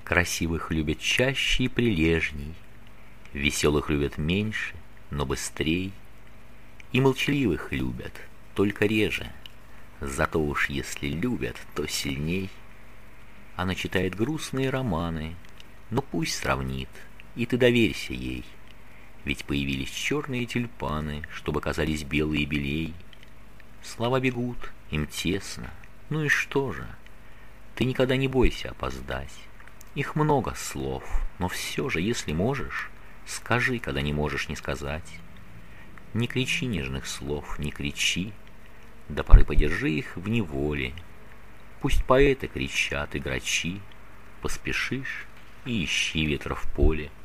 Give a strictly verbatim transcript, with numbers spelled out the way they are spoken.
Красивых любят чаще и прилежней, веселых любят меньше, но быстрей, и молчаливых любят только реже, зато уж если любят, то сильней. Она читает грустные романы, но пусть сравнит, и ты доверься ей, ведь появились черные тюльпаны, чтобы казались белые белей. Слова бегут, им тесно, ну и что же? Ты никогда не бойся опоздать. Их много слов, но все же, если можешь, скажи, когда не можешь не сказать. Не кричи нежных слов, не кричи, до поры подержи их в неволе. Пусть поэты кричат и грачи, поспешишь и ищи ветра в поле.